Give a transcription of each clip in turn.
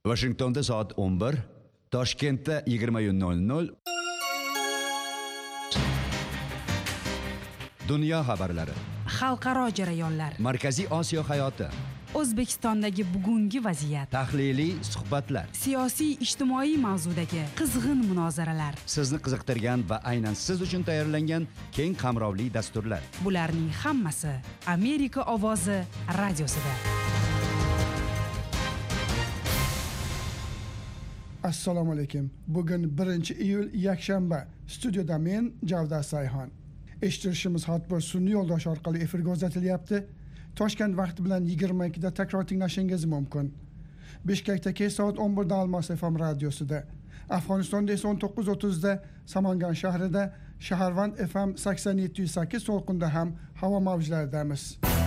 Washingtonda soat 11, Toshkentda 20:00. Dunyo xabarlari. Xalqaro jarayonlar. Markaziy Osiyo hayoti. O'zbekistondagi bugungi vaziyat. Tahliliy suhbatlar. Siyosiy ijtimoiy mavzudagi qizg'in munozaralar. Sizni qiziqtirgan va aynan siz uchun tayyorlangan keng qamrovli dasturlar. Bularning hammasi Amerika ovozi radiosida. Assalomu alaykum. Bugun 1-iyul yakshanba. Studiyada men Javdat Sayxon. Eshittirishimiz hotbir sun'iy yo'ldosh orqali efirga uzatilyapti. Toshkent vaqti bilan 22 da takror tinglashingiz mumkin. Bishkekda kech soat 11 da Almos FM radiosida. Afg'onistonda esa 19:30 da Samangan shahrida Shaharvand FM 87.8 to'lqinda ham havo mavjlaridamiz.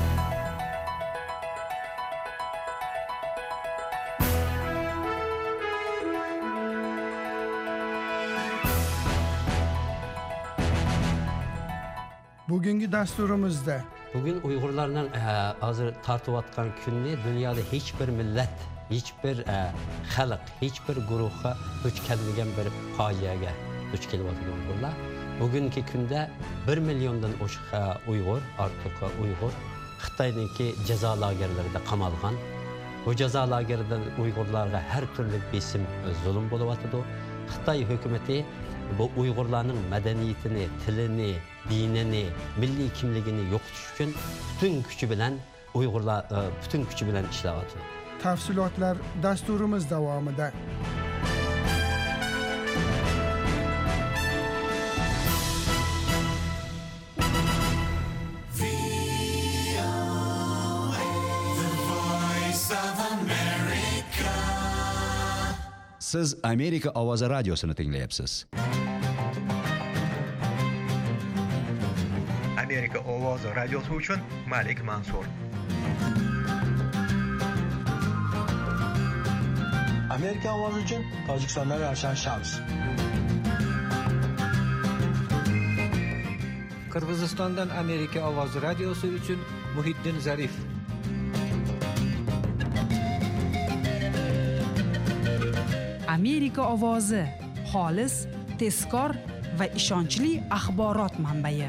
Bugungi dasturimizda bugün Uyg'urlarning hozir tortayotgan kunni dunyoda hech bir millat, hech bir xalq, hech bir guruhga duch kelmagan bir fojiaga duch kelyapti Uyg'urlar. Bugungi kunda 1 milliondan oshiq Uyg'ur, ortiq Uyg'ur Xitoyningki jazo lagerlarida qamalgan. Bu jazo lagerida Uyg'urlarga har turli besim, zulm bo'layotdi. Xitoy hukumatı bu Uyg'urlarning madaniyatini, tilini, dinini, milliy kimligini yo'qotish uchun butun kuchi bilan Uyg'urlar butun kuchi bilan ishlayapti. Tafsilotlar dasturimiz davomida. Siz Amerika ovozi radiosini tinglayapsiz. Amerika ovozi radiosi uchun Malik Mansur. Amerika ovozi uchun Tojikistondan Ravshan Shams. Qirg'izistondan Amerika ovozi radiosi uchun Muhiddin Zarif. Amerika ovozi xolis, tezkor va ishonchli axborot manbai.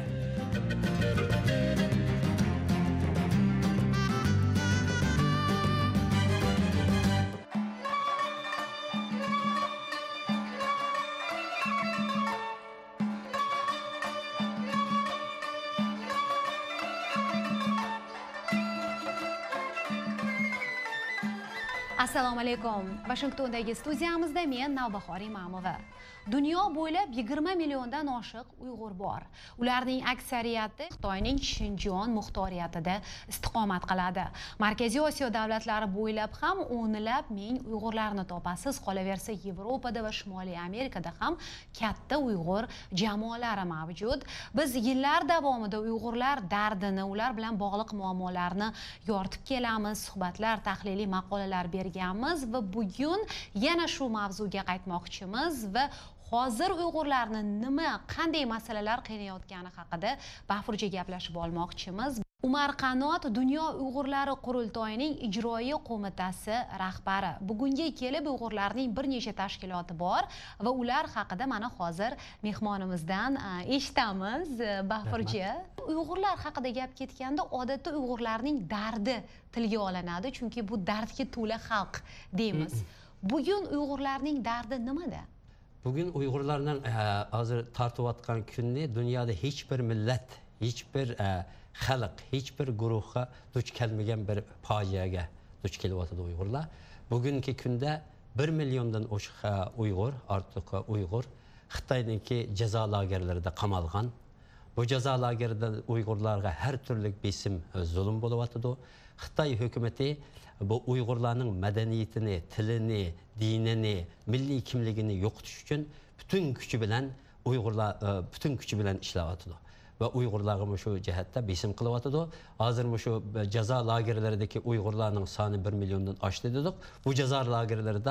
Assalomu alaykum. Washingtondagi studiyamizda men Navbahor Imamova. Dunyo bo'ylab 20 milliondan oshiq Uyg'ur bor. Ularning aksariyati Xitoyning Xinjiang muxtoriyatida istiqomat qiladi. Markaziy Osiyo davlatlari bo'ylab ham o'nlab ming Uyg'urlarni topasiz. Qolaversa, Yevropada va Shimoliy Amerikada ham katta Uyg'ur jamoalari mavjud. Biz yillar davomida Uyg'urlar dardini, ular bilan bog'liq muammolarni yoritib kelamiz, suhbatlar, tahliliy maqolalar berganmiz va bugun yana shu mavzuga qaytmoqchimiz va hozir Uyg'urlarni nima, qanday masalalar qiynayotgani haqida bafurja gaplashib olmoqchimiz. Umar Qanot Dunyo Uyg'urlari qurultoyining ijroiya qo'mitasi rahbari. Bugunga kelib Uyg'urlarning bir necha tashkiloti bor va ular haqida mana hozir mehmonimizdan eshitamiz. Bafurja, Uyg'urlar haqida gap ketganda odatda Uyg'urlarning dardi tilga olinadi, chunki bu dardga to'la xalq deymiz. Bugun Uyg'urlarning dardi nimada? Bugün Uyg'urlarning hozir tortayotgan kunni dunyoda hech bir millat, hech bir xalq, hech bir guruhga duch kelmagan bir fojiaga duch kelyapti Uyg'urlar. Bugungi kunda 1 milliondan oshiq Uyg'ur, ortiq Uyg'ur Xitoyningki jazo lagerlarida qamalgan. Bu jazo lagerida Uyg'urlarga har turli besim, zulm bo'layotdi. Xitoy hukumatı bu Uyg'urlarning madaniyatini, tilini, dinini, milliy kimligini yo'qotish uchun butun kuchi bilan Uyg'urlar butun kuchi bilan ishlayapti. Va Uyg'urlarga shu jihatda besim qilyapti. Hozir shu jazo lagerlaridagi Uyg'urlarning soni 1 milliondan oshdi dedik. Bu jazo lagerlarida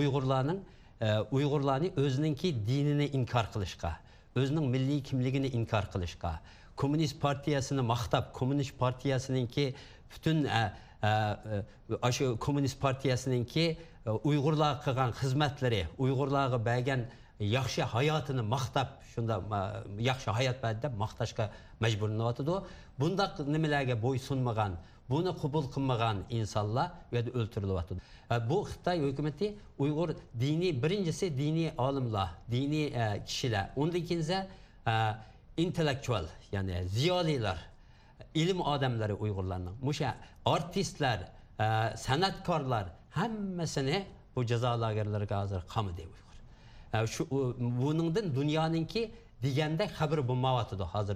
Uyg'urlarni o'zininki dinini inkor qilishga, o'zining milliy kimligini inkor qilishga, Kommunist partiyasini maqtab, Kommunist partiyasiningki butun Komünist Partiyasınınki uyg'urlar qilgan xizmatlari, uyg'urlarga bergan yaxshi hayotini maqtab, shunda yaxshi hayot berdi deb maqtashga majburlanyotdi. Bundaq nimalarga bo'ysunmagan, buni qabul qilmagan insonlar bu yerda o'ltirilyapti. Bu Xitoy hukumati Uyg'ur birinchisi diniy olimlar, diniy kishilar, undan keyin intellektual, ya'ni ziyolilar, ilm odamlari Uyg'urlarning, musha artistlar, san'atkorlar hammasini bu jazo lagerlariga hozir qamidi Uyg'ur. Shu buningdan dunyoninki deganda xabar bo'lmayotdi hozir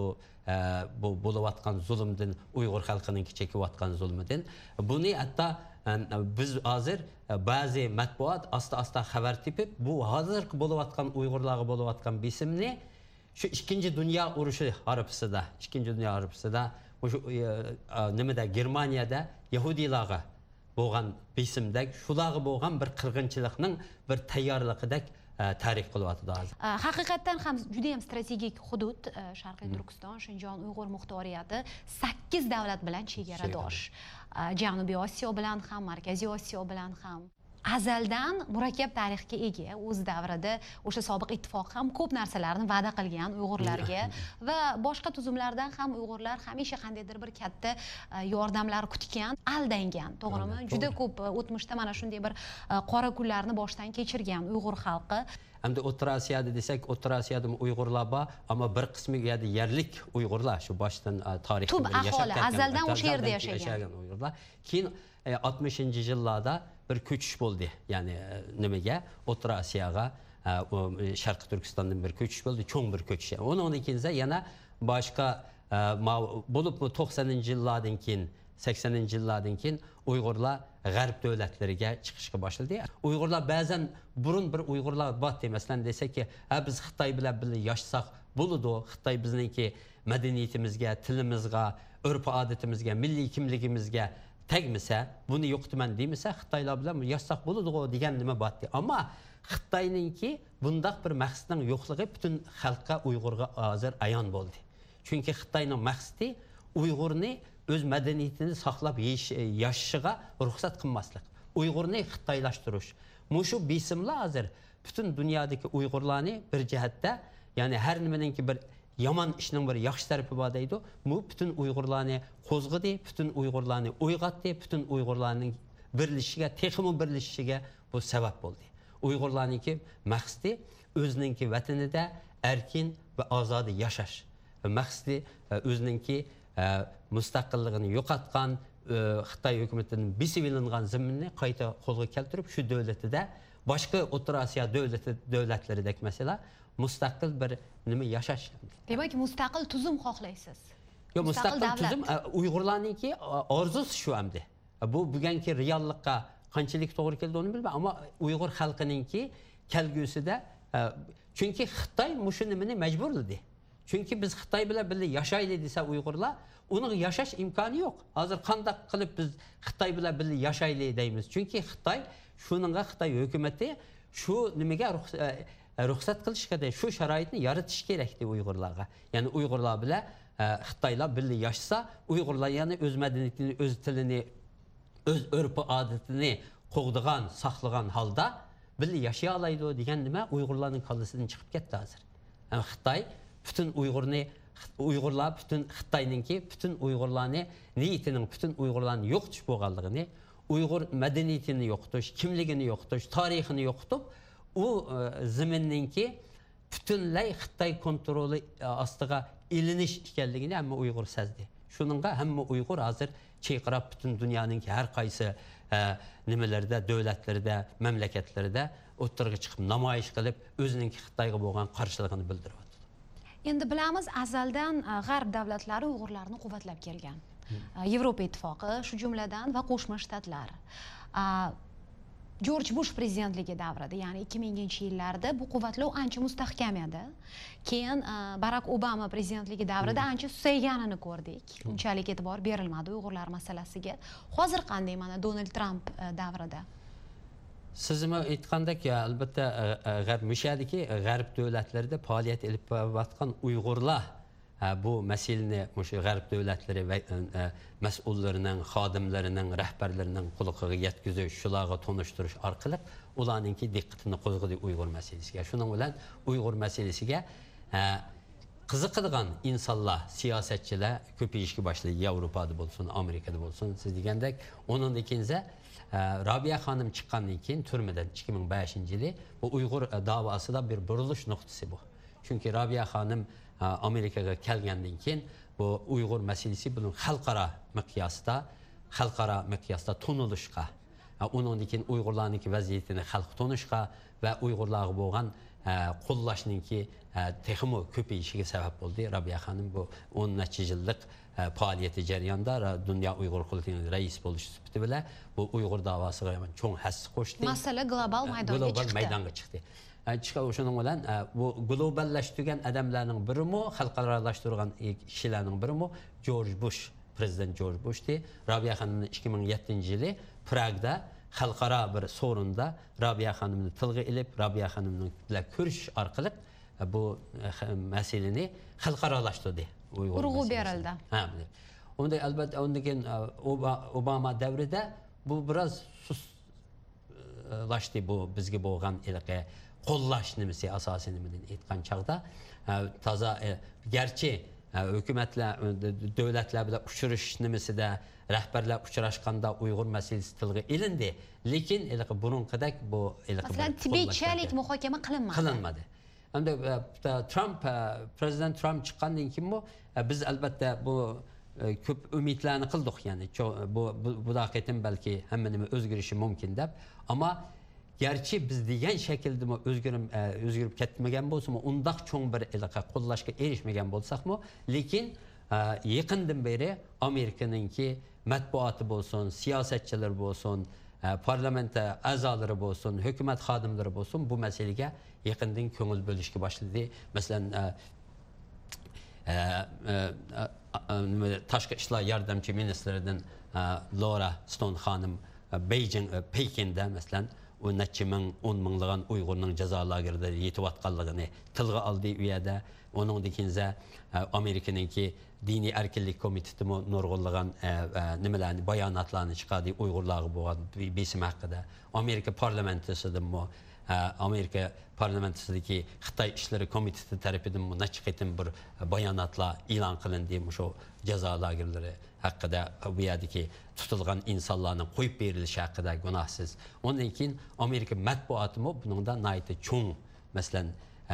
bu bo'layotgan zulmdan, Uyg'ur xalqining chekayotgan zulmidan. Buni hatto biz hozir ba'zi matbuot asta xabar tepib, bu hozir bo'layotgan Uyg'urlarga bo'layotgan bisimni şu 2. Dünya urushi harfisida, 2. Dünya harfisida, shu nimada Germaniyada Yahudilarga bo'lgan bisimdek, shularga bo'lgan bir qirg'inchilikning bir tayyorligidek tarix qilyapti hozir. Haqiqatan ham juda ham strategik hudud, Sharqiy Turkiston, Shinjon Uyg'ur muxtoriyati 8 davlat bilan chegaradosh. Janubiy Osiyo bilan ham, Markaziy Osiyo bilan ham. Azaldan murakkab tarixga ega, o'z davrida o'sha sobiq ittifoq ham ko'p narsalarni va'da qilgan Uyg'urlarga va boshqa tuzumlardan ham Uyg'urlar hamisha qandaydir bir katta yordamlar kutgan, aldangan, to'g'rimi? Juda ko'p o'tmishda mana shunday bir qora kunlarni boshdan kechirgan Uyg'ur xalqi. Hamda O'rta Osiyoda desak, O'rta Osiyoda Uyg'urlar bor, ammo bir qismi yerlik Uyg'urlar, shu boshdan tarixda yashab azaldan o'sha yerda yashagan Uyg'urlar. Keyin 60-yillarda bir ko'chish bo'ldi. Ya'ni nimaga? O'rta Osiyoga, Sharqiy Turkistondan bir ko'chish bo'ldi, cho'ng bir ko'chish. Undan keyin yana boshqa bo'lib 90-yillardan keyin, 80-yillardan keyin Uyg'urlar g'arb davlatlariga chiqishga boshladi. Uyg'urlar ba'zan burun bir Uyg'urlar bor demasdan desaki, biz Xitoy bilan birga yashasaq bo'ladi. Xitoy bizningki madaniyatimizga, tilimizga, urf-odatimizga, milliy kimligimizga tegmasa, buni yo'qtiman demasa, Xitoylar bilan yashasaq bo'ladi degan nima bordi. Ammo Xitoyninki bundaq bir maqsadning yo'qligi butun xalqqa, Uyg'urga hozir ayon bo'ldi. Chunki Xitoyning maqsadi Uyg'urni o'z madaniyatini saqlab yashashiga ruxsat qilmaslik. Uyg'urni xitoylashtirish. Mushu bisimlar hozir butun dunyodagi Uyg'urlarni bir jihatda, ya'ni har nimaninki bir yomon ishning bir yaxshi tarafi bor deydi. Bu butun Uyg'urlarni qo'zg'adi, butun Uyg'urlarni uyg'otdi, butun Uyg'urlarning birlashishiga, texmi birlashishiga bu sabab bo'ldi. Uyg'urlarningki maqsadi o'zininki vatanida erkin va ozod yashash. Maqsadi o'zininki mustaqilligini yo'qotgan Xitoy hukumatining bisivilingan zaminni qayta qo'lga keltirib, shu davlatida boshqa O'rta Osiyo davlatlaridek mesela mustaqil bir nima yashash. Demak, mustaqil tuzum xohlaysiz. Yo'q, mustaqil tuzum Uyg'urlarningki orzusi shu hamda. Bu bugungi reallikqa qanchalik to'g'ri keldi uni bilmayman, ammo Uyg'ur xalqininki kelgusida, chunki Xitoy mushu nimani majburladi. Chunki biz Xitoy bilan birga yashaylik desa Uyg'urlar, uning yashash imkoni yo'q. Hozir qanday qilib biz Xitoy bilan birga yashaylik deymiz? Chunki Xitoy shuningga Xitoy hukumatı shu nimaga ruxsat qilishga, shu sharoitni yaratish kerak edi Uyg'urlarga. Ya'ni Uyg'urlar bilan Xitoylar birga yashasa, Uyg'urlar yana o'z madaniyatini, o'z tilini, o'z urf-odatini qo'g'digan, saqlagan holda birga yashay oladi degan nima Uyg'urlarning qallasidan chiqib ketdi hozir. Xitoy bütün Uyg'urlar bütün Xitoyninki bütün Uyg'urlarni niyatining, bütün Uyg'urlarni yo'qotish bo'lganligini, Uyg'ur madaniyatini yo'qotish, kimligini yo'qotish, tarixini yo'qotib, u zaminninki butunlay Xitoy kontroli ostiga ilinish ekanligini hamma Uyg'ur sezdi. Shuningga hamma Uyg'ur hozir chayqirab bütün dunyoning har qaysi nimalarda, davlatlarda, mamlakatlarda o'tirg'i chiqib namoyish qilib, o'zining Xitoyga bo'lgan qarshiligini bildirdi. Endi bilamiz, azaldan g'arb davlatlari Uyg'urlarni quvvatlab kelgan. Yevropa ittifoqi, shu jumladan va Qo'shma Shtatlar. George Bush prezidentligi davrida, ya'ni 2000-yillarda bu quvvatlov ancha mustahkam edi. Keyin Barack Obama prezidentligi davrida ancha susayganini ko'rdik. Unchalik e'tibor berilmadi Uyg'urlar masalasiga. Hozir qanday mana Donald Trump davrida? Sizmi aytgandek, albatta g'arb mishadiki, g'arb davlatlarida faoliyat olib borayotgan Uyg'urlar bu meseleni G'arb davlatlari ve mas'ullarining, xodimlarining, rahbarlarining quloqiga yetkizish, shularga tonishtirish orqali ularningki diqqatini qo'zg'adi Uyg'ur masalasiga. Shuning bilan Uyg'ur masalasiga qiziqadigan insonlar, siyosatchilar ko'payishga boshladi. Yevropada bo'lsin, Amerikada bo'lsin. Siz degandek, onun ikinci Rabia Hanım çıkandan keyin türmeden 2005-yili bu Uyg'ur davasida bir burilish nuqtasi bu. Çünkü Rabia Hanım Amerikaga kelgandan keyin bu Uyg'ur masalasi bunun xalqaro miqyosda tonilishga, undan keyin Uyg'urlarning vaziyatini xalq tonishga va Uyg'urlarga bo'lgan qo'llashninki texmo ko'payishiga sabab bo'ldi. Rabia Hanım bu 10 yillik faaliyeti jarayonida Dünya Uyg'ur Qurultayı'nın reis bo'lish sifati bilan bu Uyg'ur davosiga cho'ng hassa qo'shdi. Masala global maydonga chiqdi. Şunun bilan bu globallashtirgan adamlarning biri mi, xalqaralashtirgan kishilarning biri mi George Bush, prezident George Bush'ti. Rabia Hanım'ın 2007-yili Prag'da xalqaro bir sorunda Rabia Hanım'ni tilga ilib, Rabia Hanım'ning bilan ko'rish orqali bu masalani xalqaralashtirdi. Urg'u berildi. Onda albatta undan Obama davrida bu biraz suslaştı bu bizga bo'lgan ilqi qo'llash nimasi asosiy nimadan aytgan chaqda toza garchi hukumatlar davlatlar bilan uchrashish nimasida rahbarlar uchrashganda Uyg'ur masalasi tilga ilindi, lekin ilqi burunqidek bu ilqi masalan tibetchalik muhokama qilinmadi. Endi prezident Trump chiqqandan keyin biz albatta bu ko'p umidlarni qildik, ya'ni bu daqiqadan balki hamma nima o'zgarishi mumkin deb, ammo gerçi biz degan shaklda o'zgarib ketmagan bo'lsa-mu, undaq cho'ng bir ilqa qo'llashga erishmagan bo'lsak-mu, lekin yaqindan beri Amerikaningki matbuoti bo'lsin, siyosatchilar bo'lsin, parlament a'zolari bo'lsin, hukumat xodimlari bo'lsin, bu masalaga yaqindan ko'ngil bo'lishga boshladi. Masalan, tashqi ishlar yordamchi ministridan Laura Stone xonim Pekinda masalan 10 minglagan Uyg'urning jazo lagerida yetayotganligini tilga oldi u yerda. Onun ikinci Amerikaningki diniy erkinlik komiteti nurg'unlagan nimalarni bayonotlarni chiqardi Uyg'urlarga bo'lgan besim haqida. Amerika parlamentosidami Amerika parlamentosidagi Xitoy ishlari komiteti tarafidan nachiqitim bir bayonotlar e'lon qilindi shu jazo lagerlari haqida, bu yerdagi tutilgan insonlarning qo'yib berilishi haqida gunohsiz. Ondan keyin Amerika matbuotimi buningda nihoyatda cho'ng masalan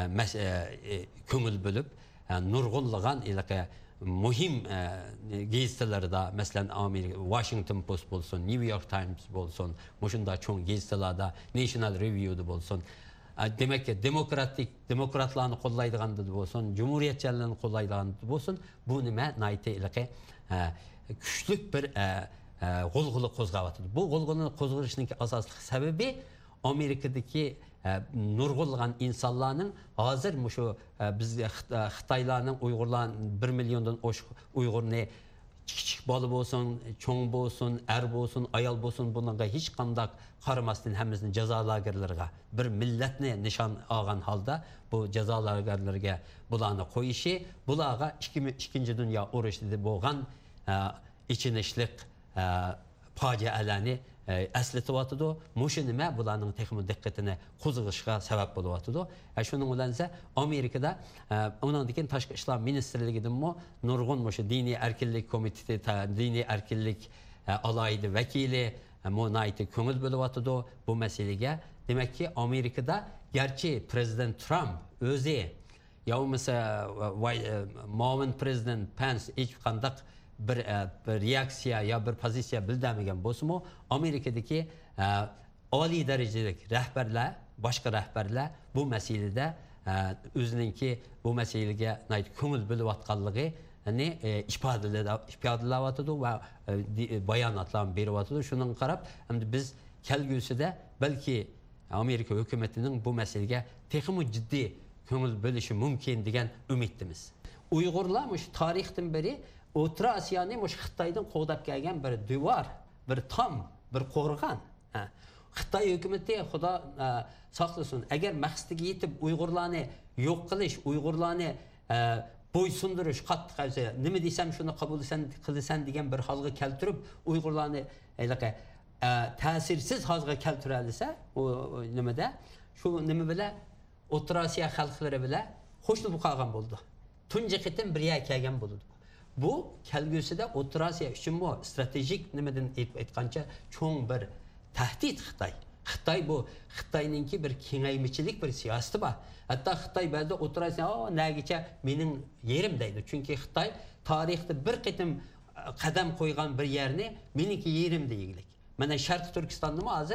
ko'ngil bo'lib nurg'unlagan ilqa muhim gazetalarda masalan Amerika Washington Post bo'lsin, New York Times bo'lsin, shunda cho'ng gazetalarda National Review'da bo'lsin, demak ki demokratlarni qo'llaydiganda bo'lsin, jumuriyatchilarni qo'llaydiganda bo'lsin, bu nima nihoyatda ilqa kuchli bir g'ulg'ula qo'zg'atyapti. Bu g'ulg'ulani qo'zg'ashning asosli sababi Amerikadagi nurg'unlagan insonlarning hozir shu biz Xitoylarning Uyg'urlarning 1 milliondan oshiq Uyg'urni kichik bola bo'lsin, cho'ng bo'lsin, er bo'lsin, ayol bo'lsin, bunga hech qanday qaramasdan hammasini jazo lagerlariga bir millatni nishon olgan holda bu jazo lagerlariga bularni qo'yishi, bularga 2. Dunyo urushida bo'lgan ichinishlik fojialarni eslatıyotidi. Mushu nima bularning texnik diqqatini qo'zg'ashga sabab bo'lyotidi. Shuning bilan esa Amerikada undan keyin tashqi ishlar ministrligidanmi nurg'un mushu diniy erkinlik komiteti, diniy erkinlik alayida vakili nihoyatda ko'ngil bo'lyotidi bu masalaga. Demakki Amerikada garchi prezident Trump o'zi yo bo'lmasa muavin prezident Pence hech qanday bir reaksiya ya bir pozitsiya bildirmagan bo'lsa-mu, Amerikadagi oliy darajadagi rahbarlar, boshqa rahbarlar bu masalada o'zininki bu masalaga ko'ngil bo'layotganligini ifodalayotdi va bayonotlarni beryotdi. Shundan qarab, endi biz kelgusida balki Amerika hukumatining bu masalaga texnik jiddiy ko'ngil bo'lishi mumkin degan umiddamiz. Uyg'urlar shu tarixdan beri O'rta Osiyoni Xitoydan qo'g'dab kelgan bir devor, bir tom, bir qo'rg'on. Xitoy hukumati xudo saqlasin, agar maqsadiga yetib Uyg'urlarni yo'q qilish, Uyg'urlarni bo'ysundirish, qattiq nima desam shuni qabul qilasan degan bir holga keltirib, Uyg'urlarni ta'sirsiz holga keltira olsa, u nimada shu nima bilan O'rta Osiyo xalqlari bilan qo'shilib qolgan bo'ldi. Tunji qitim birga kelgan bo'ldi. Bu kelgusida O'rta Osiyo uchun bu strategik nimadan aytgancha cho'ng bir tahdid Xitoy. Xitoy bu Xitoyninki bir kengaymichilik bir siyosati bor. Hatto Xitoy ba'zida O'rta Osiyo nagicha mening yerim deydi. Chunki Xitoy tarixda bir qitim qadam qo'ygan bir yerni meniki yerim deylik. Mana Sharq Turkistonni hozir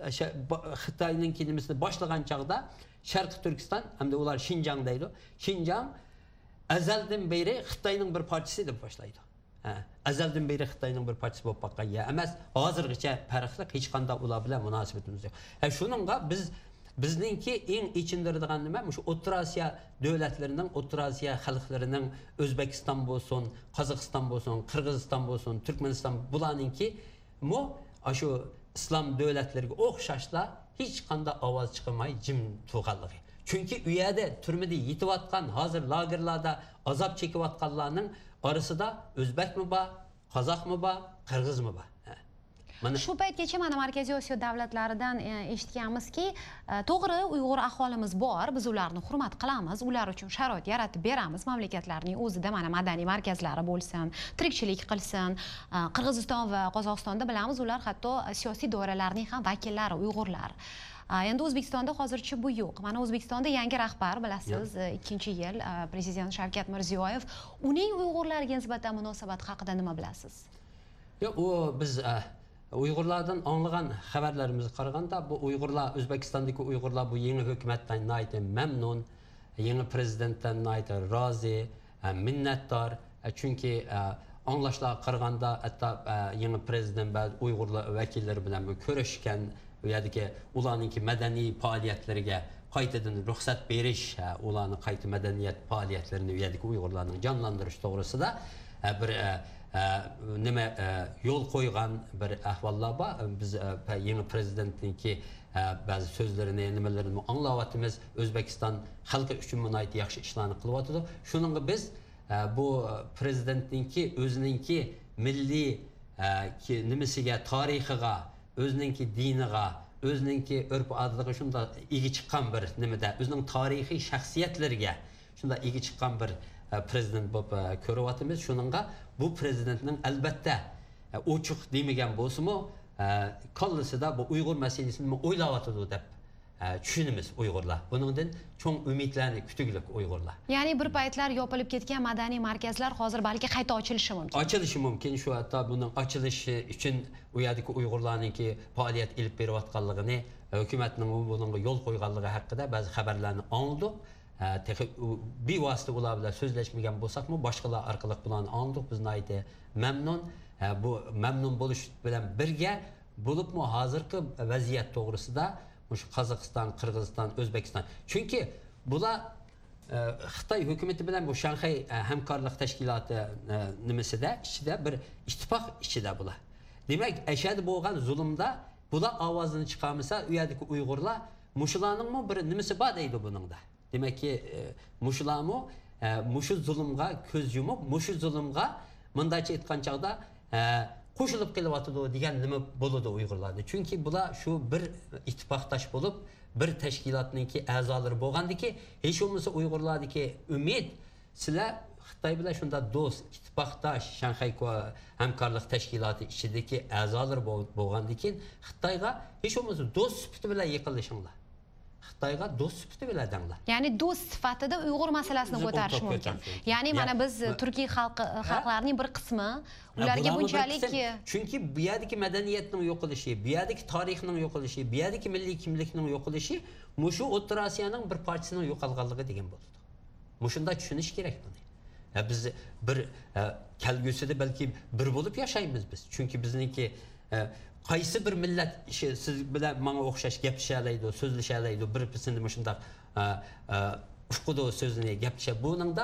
Xitoyninki nimasini boshlagan chaqda Sharq Turkiston hamda ular Xinjiang deydi. Xinjiang azaldan beri Xitoyning bir parchasi deb boshlaydi. Azaldan beri Xitoyning bir parchasi bo'lib qolgan ya emas, hozirgacha farqli hech qanday ular bilan munosabatimiz yo'q. Shuningga bizningki eng ichindiradigan nima? Shu O'rta Osiyo davlatlarining, O'rta Osiyo xalqlarining O'zbekiston bo'lsin, Qozog'iston bo'lsin, Qirg'iziston bo'lsin, Turkmaniston bularningki shu islom davlatlariga o'xshashla hech qanday ovoz chiqmay jim turganligi. Chunki u yerda turmada yetayotgan, hozir lagerlarda azob chekayotganlarning orasida o'zbekmi bor, qozoqmi bor, qirg'izmi bor. Shu paytgacha mana Markaziy Osiyo davlatlaridan eshitganmizki, to'g'ri Uyg'ur aholimiz bor, biz ularni hurmat qilamiz, ular uchun sharoit yaratib beramiz, mamlakatlarning o'zida mana madaniy markazlari bo'lsin, tirikchilik qilsin. Qirg'iziston va Qozog'istonda bilamiz, ular hatto siyosiy doiralarning ham vakillari Uyg'urlar. Endi O'zbekistonda hozircha bu yo'q. Mana O'zbekistonda yangi rahbar bilasiz, 2-yil prezident Shavkat Mirziyoyev. Uning Uyg'urlarga nisbatan munosabati haqida nima bilasiz? Yo'q, u biz Uyg'urlardan anglagan xabarlarimizga qaraganda bu Uyg'urlar, O'zbekistondagi Uyg'urlar bu yangi hukumatdan mamnun, yangi prezidentdan rozi, minnatdor. Chunki anglashlar qaraganda hatto yangi prezident va Uyg'urlar vakillari bilan ko'rishgan, u yerdagi ularning madaniy faoliyatlariga qaytadan ruxsat berish, ularning qayta madaniyat faoliyatlarini u yerdagi Uyg'urlarning jonlantirish to'g'risida bir nima yo'l qo'ygan bir ahvollar bor. Biz yangi prezidentninki ba'zi so'zlarini, nimalarini anglayapmiz. O'zbekiston xalqi uchun munoyat yaxshi ishlarni qilyapti. Shuningga biz bu prezidentninki o'zininki milliy nimasiga, tarixiga, o'zininki diniga, o'zininki urf-odatlarga shunda ega chiqqan bir nimada, o'zining tarixiy shaxsiyatlariga shunda ega chiqqan bir prezident bo'lib ko'ryapmiz. Shuningga bu prezidentning albatta ochiq demagan bo'lsa-mu, kollasida bu Uyg'ur masalasini o'ylayotdi deb tushunamiz Uyg'urlar. Buningdan cho'ng umidlarni kutuglik Uyg'urlar. Ya'ni bir paytlar yopilib ketgan madaniy markazlar hozir balki qayta ochilishi mumkin. Ochilishi mumkin. Shu hatto buning ochilishi uchun u yerdagi Uyg'urlarningki faoliyat olib berayotganligini, hukumatning bunga yo'l qo'yganligi haqida ba'zi xabarlarni oldik. Bevosita ular bilan so'zlashmagan bo'lsak-mu, boshqalar orqali bularni oldik. Bizni aytdi mamnun. Bu mamnun bo'lish bilan birga bo'libmi hozirgi vaziyat to'g'risida shu Qozog'iston, Qirg'iziston, O'zbekiston. Chunki bular Xitoy hukumati bilan bu Shanxay hamkorlik tashkiloti nimasida ichida bir ittifoq ichida bular. Demak, ashadi bo'lgan zulmda bular ovozini chiqarmasa, u yerdagi Uyg'urlar mushularning bir nimasi bor deydi buningda. Demakki, mushularmi mushu zulmga ko'z yumib, mushu zulmga bundacha aytgan chaqda qo'shilib kelyapti degan nima bo'ladi Uyg'urlarda. Chunki bular shu bir ittifoqdosh bo'lib, bir tashkilotningki a'zolari bo'lgandiki, hech bo'lmasa Uyg'urlardagi umid sizlar Xitoy bilan shunda do'st, ittifoqdosh, Shanxay hamkorlik tashkiloti ichidagi a'zolar bo'lgandan Xitoyga hech bo'lmasa do'st sifati bilan yaqinlashinglar. Xitoyga do'st sifati biladinglar. Ya'ni do'st sifatida Uyg'ur masalasini ko'tarish mumkin. Ya'ni mana biz Turkiy xalqlarining bir qismi ularga bunchalik, chunki bu yerdagi madaniyatning yo'qolishi, bu yerdagi tarixning yo'qolishi, bu yerdagi milliy kimlikning yo'qolishi mushu O'rta Osiyoning bir parchasining yo'qolganligi degan bo'ldi. Mushunda tushunish kerak buni. Biz bir kelgusida balki bir bo'lib yashaymiz biz. Chunki bizningki qaysi bir millat siz bilan menga o'xshash gaplashalaydi, so'zlashalaydi, bir-birini shunday ushqudo so'zini gaplasha buningda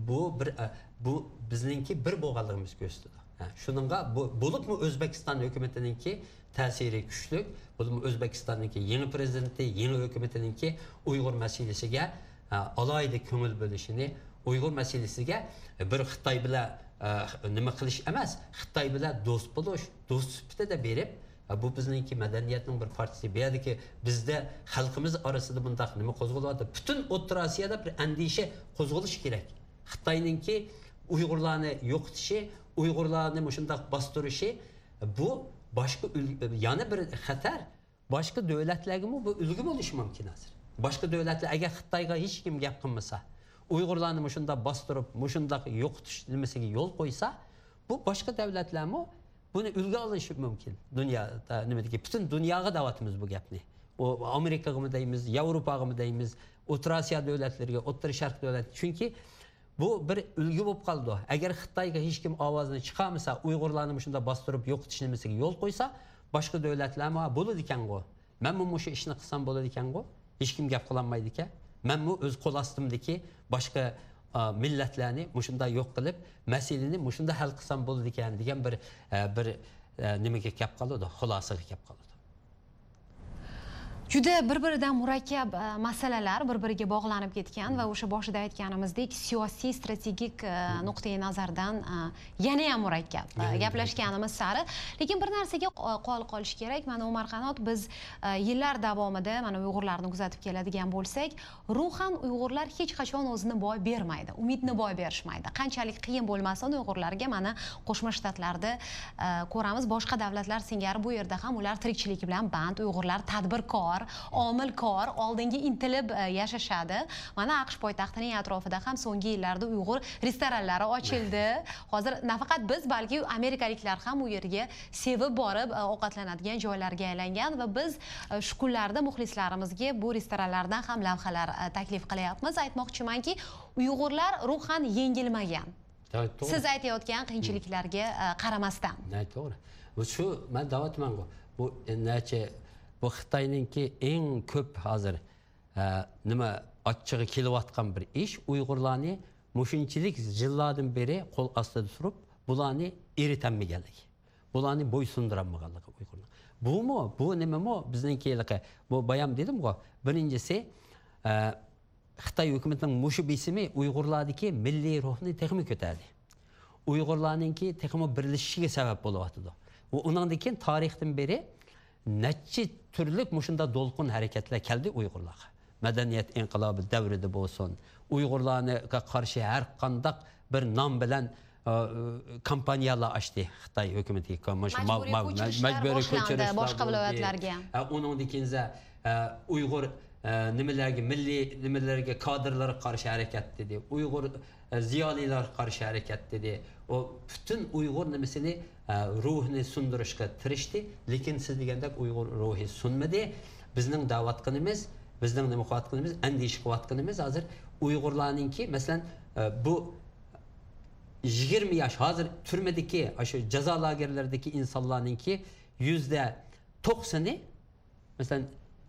bu bizningki bir bo'lganligimiz ko'rsatadi. Shuningga bo'libmi O'zbekiston hukumatiningki ta'siri kuchli, bo'libmi O'zbekistonningki yangi prezidenti, yangi hukumatiningki Uyg'ur masalasiga alohida ko'ngil bo'lishini Uyg'ur masalasiga bir Xitoy bilan nima qilish emas, Xitoy bilan do'st bo'lish, do'st sifatida berib, bu bizningki madaniyatning bir partisi. Bu yerdagi bizda xalqimiz orasida bundaq nima qo'zg'alyapti? Butun O'rta Osiyoda bir andisha qo'zg'alish kerak. Xitoyningki Uyg'urlarni yo'qotishi, Uyg'urlarni shundaq bostirishi bu boshqa yana bir xatar. Boshqa davlatlarga bu ulgu bo'lishi mumkin hozir. Boshqa davlatlar agar Xitoyga hech kim gap qilmasa, Uyg'urlarni shunda bostirib, shundaq yo'qotish nimasiga yo'l qo'ysa, bu boshqa davlatlarmi buni ulgu olishi mumkin. Dunyoda nimadagi butun dunyoga da'vatimiz bu gapni. O Amerikaga deymiz, Yevropaga deymiz, O'rta Osiyo davlatlariga, O'rta Sharq davlatlariga. Chunki bu bir ulgu bo'lib qoldi. Agar Xitoyga hech kim ovozini chiqarmasa, Uyg'urlarni shunda bostirib yo'qotish nimasiga yo'l qo'ysa, boshqa davlatlar bo'ladi ekan-ku. Men bu shu ishni qilsam bo'ladi ekan-ku. Hech kim gap qilolmaydi ekan. Men bu o'z qo'l ostimdagi boshqa millatlarni shunda yo'q qilib, masalani shunda hal qilsam bo'ladi ekan degan bir nimaga gap qoladi, xulosaga gap qoladi. Juda bir-biridan murakkab masalalar bir-biriga bog'lanib ketgan va o'sha boshida aytganimizdek siyosiy strategik nuqtai nazardan yana ham murakkab gaplashganimiz sari. Lekin bir narsaga qolish kerak. Mana Umar Qanot, biz yillar davomida mana Uyg'urlarni kuzatib keladigan bo'lsak, ruhan Uyg'urlar hech qachon o'zini boy bermaydi, umidni boy berishmaydi. Qanchalik qiyin bo'lmasin Uyg'urlarga mana Qo'shma Shtatlarda ko'ramiz, boshqa davlatlar singari bu yerda ham ular tirikchilik bilan band, Uyg'urlar tadbirkor, omilkor, oldinga intilib yashashadi. Mana AQSh poytaxtining atrofida ham so'nggi yillarda Uyg'ur restoranlari ochildi. Hozir nafaqat biz, balki amerikaliklar ham u yerga sevib borib ovqatlanadigan joylarga aylangan va biz shu kunlarda muxlislarimizga bu restoranlardan ham lavhalar taklif qilyapmiz. Aytmoqchimanki, Uyg'urlar ruhan yengilmagan. Siz aytayotgan qiyinchiliklarga qaramasdan. To'g'ri. Shu men da'vatman bu nacha bu Xitoyningki eng ko'p hozir nima ochchig'i kelayotgan bir ish Uyg'urlarni mushunchilik yillardan beri qo'l ostida turib, bularni eritanmaganligi. Bularni bo'ysundirolmaganligi Uyg'urlar. Bu nimami bizninkilarga bu bayam dedim-ku. Birinchisi Xitoy hukumatining mushu bisimi Uyg'urlardagi milliy ruhni texmi ko'tardi. Uyg'urlarningki texmi birlashishiga sabab bo'lyapti. Bu undan keyin tarixdan beri neçe türlük muşunda dolqun hareketler keldi Uyg'urlarga. Medeniyet inqilobi davrida bo'lsin, Uyg'urlarga qarshi har qanday bir nom bilan kompaniyalar ochdi Xitoy hukumati. Majburiy ko'chirishlar boshqa viloyatlarga. Undan keyin Uyg'ur nimalarga milliy nimalarga kadrlar qarshi harakat dedi. Uyg'ur ziyolilar qarshi harakat dedi. O bütün Uyg'ur nimasini ruhni sundirishga tirishdi, lekin siz degandek Uyg'ur ruhi sunmadi. Bizning da'vat qilimiz, bizning nima qilayotganimiz, andish qilayotganimiz hozir Uyg'urlarningki, masalan, bu 20 yosh hozir turmadagi, o'sha jazo lagerlaridagi insonlarningki %90'i masalan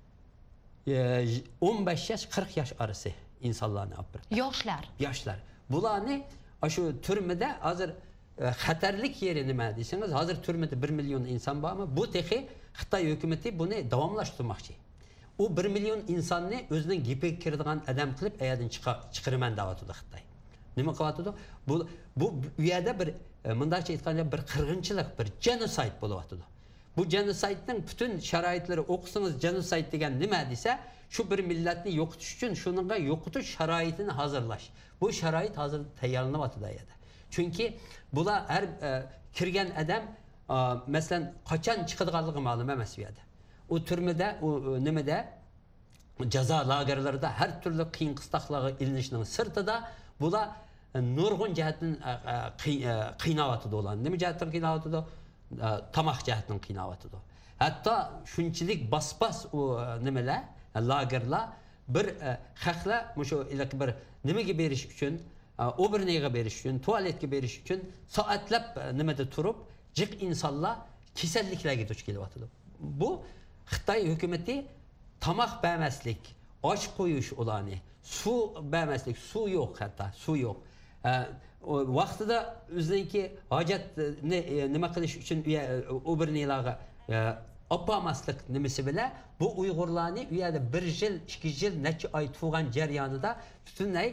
15 yosh 40 yosh arası insonlarni olib turibdi. Yoshlar. Bularni o'sha turmada hozir xatarlik yeri nima desangiz, hozir turmada 1 million inson bormi? Bu texi Xitoy hukumati buni davomlashtirmoqchi. U 1 million insonni o'zining gipiga kiradigan odam qilib ayerdan chiqaraman deyapti Xitoy. Nima qilyapti? Bu yerda bir mundaqcha aytganda bir qirg'inchilik, bir genosid bo'lyapti. Bu genosidning butun sharoitlari o'qisangiz, genosid degan nima desa, shu bir millatni yo'qotish uchun shuningga yo'qotish sharoitini hazırlash. Bu sharoit hozir tayyorlanyapti deydi. Chunki bular har kirgan odam masalan qachon chiqadiganligi ma'lum emas bu yerda. U turmada, u nimada jazo lagerlarida har turli qiyin qistoqlarga ilinishning sirtida bular nurg'un jihatdan qiynayapti ular. Nima jihatdan qiynayapti? Tamoq jihatdan qiynayapti. Hatto shunchalik bas u nimalar, lagerlar bir haqla mushu ilk bir nimaga berish uchun, o'birniga berish uchun, tualetga berish uchun soatlab nimada turib, jiq insonlar kasalliklarga duch kelyapti. Bu Xitoy hukumati tamoq bermaslik, osh qo'yish ularni, suv bermaslik, suv yo'q, hatto suv yo'q. Vaqtida o'ziniki hojatni nima qilish uchun o'birnilarga opamaslik nimasi bilan bu Uyg'urlarni u yerda 1 yil, 2 yil, necha oy turgan jarayonida butunlay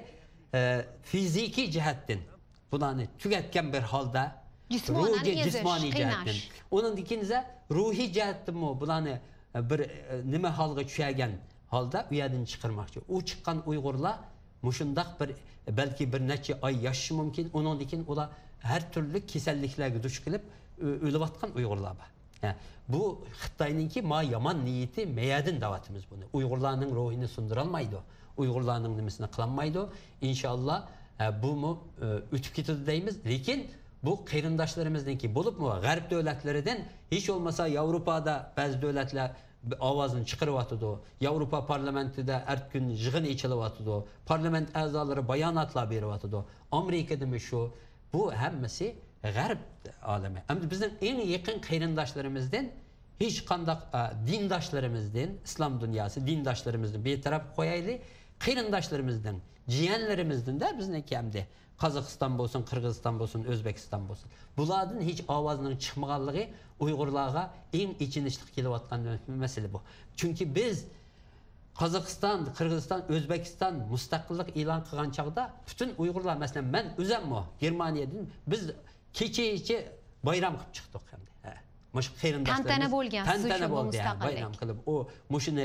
fiziki cihettin bularni tugatgan bir holda Jismonan ezish, jismoniy qiynash. jihatdan onun ikkinchisi ruhiy jihatdanmi bularni bir nima holga tushagan holda u yerdan chiqarmoqchi u chiqqan uyg'urlar mushundoq bir balki bir necha oy yashashi mumkin undan keyin ular har turli kasalliklarga duch kelib o'layotgan uyg'urlar bor. Bu Xitoyninki ma yomon niyati meyadin davatimiz bunu. Uyg'urlarning ruhini sundurolmaydi. Uyg'urlarning nimasini qilolmaydi. İnşallah bu mu o'tib ketadi deymiz. Lekin bu qarindoshlarimizniki bo'libmi g'arb davlatlaridan hech bo'lmasa Yevropada ba'zi davlatlar ovozini chiqaryotdi. Yevropa parlamentida har kun yig'in echilyotdi. Parlament a'zolari bayonotlar beryotdi. Amerikadami shu bu hammasi g'arb olami. Endi bizning eng yaqin qarindoshlarimizdan hech qanday dindoshlarımızdan, islom dunyosi dindoshlarimizni betaraf qo'yaylik. Qarindoshlarimizdan, jiyanlarimizdan da bizniki hamda Qozog'iston bo'lsin, Qirg'iziston bo'lsin, O'zbekiston bo'lsin. Bulardan hech ovozning chiqmaganligi Uyg'urlarga eng ichinishli kelayotgan masala bu. Chunki biz Qozog'iston, Qirg'iziston, O'zbekiston mustaqillik e'lon qilgan chaqda butun Uyg'urlar, masalan, men o'zimmi Germaniyadan biz kecha bayram qilib chiqdik hamda. Mush qarindoshlarimiz tantana bo'lgan, tantana bo'ldi, bayram qilib o mushuni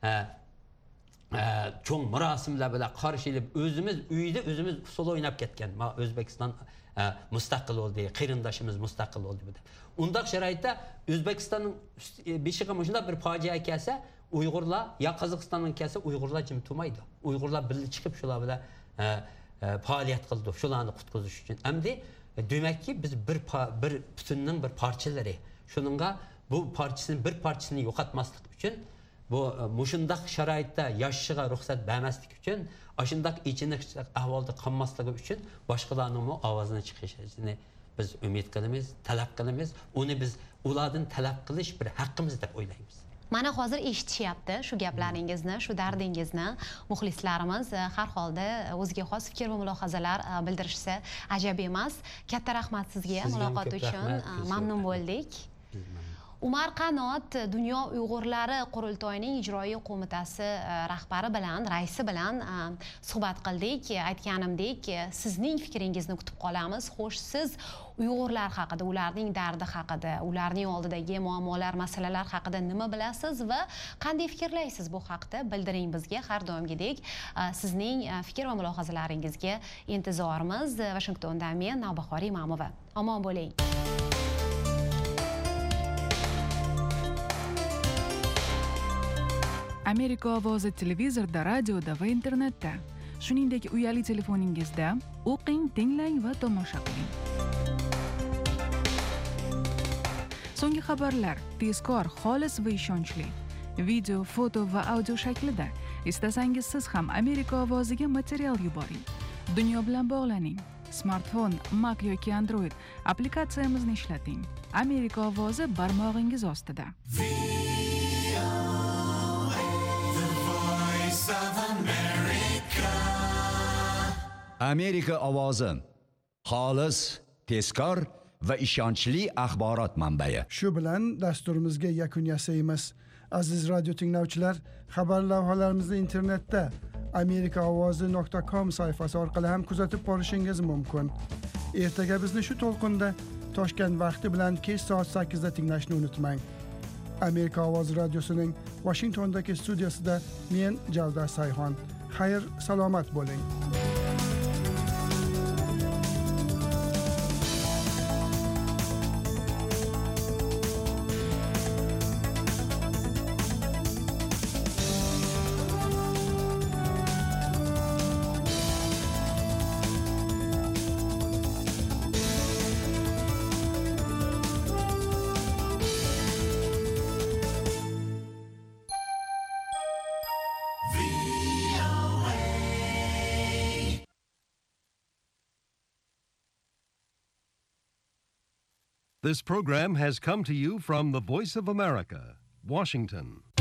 cho'ng marosimlar bilan qarshilab o'zimiz uyda o'zimiz usul o'ynab ketgan. Ma O'zbekiston mustaqil bo'ldi, qarindoshimiz mustaqil bo'ldi deb. Undaq sharoitda O'zbekistonning beshig'i shunda bir fojia kelsa, Uyg'urlar ya Qozog'istonning kelsa, Uyg'urlar jim turmaydi. Uyg'urlar birga chiqib shular bilan faoliyat qildi, shularni qutqizish uchun. Endi demakki biz bir butunning bir parchalari. Shuningga bu bir parchasini yo'qotmaslik uchun bu mushundaq sharoitda yashashga ruxsat bermaslik uchun, ashundaq ichini ahvolda qolmasligi uchun boshqalarning ovozini chiqishini biz umid qilamiz, talab qilamiz. Uni biz ulardan talab qilish bir haqqimiz deb o'ylaymiz. Mana hozir eshitishyapti shu gaplaringizni, shu dardingizni. Muxlislarimiz har holda o'ziga xos fikr va mulohazalar bildirishsa ajab emas. Katta rahmat sizga muloqot uchun. Mamnun bo'ldik. Umar Qanot Dunyo Uyg'urlari qurultoyining ijroiy qo'mitasi rahbari bilan, raisi bilan suhbat qildik. Aytganimdek, sizning fikringizni kutib qolamiz. Xo'sh, siz Uyg'urlar haqida, ularning dardi haqida, ularning oldidagi muammolar, masalalar haqida nima bilasiz va qanday fikrlaysiz bu haqda? Bildiring bizga. Har doimgidek sizning fikr va mulohazalaringizga intizorimiz. Washingtondan men Navbahor Imamova. Omon bo'ling. Amerika ovozi televizorda, radioda va internetda, shuningdek uyali telefoningizda o'qing, tinglang va tomosha qiling. So'nggi xabarlar tezkor, xolis va ishonchli. Video, foto va audio shaklida. Istasangiz siz ham Amerika ovoziga material yuboring. Dunyo bilan bog'laning. Smartfon, Mac yoki Android applikatsiyamizni ishlating. Amerika ovozi barmog'ingiz ostida. Amerika ovozi xolis, tezkor va ishonchli axborot manbai. Shu bilan dasturimizga yakun yasaymiz. Aziz radio tinglovchilar, xabar lavhalarimizni internetda amerikaovozi.com sayfasi orqali ham kuzatib borishingiz mumkin. Ertaga bizni shu to'lqinda Toshkent vaqti bilan kech soat 8 da tinglashni unutmang. Amerika ovozi radiosining Washingtondagi studiyasida men Javdar Sayxon. Xayr, salomat bo'ling. This program has come to you from the Voice of America, Washington.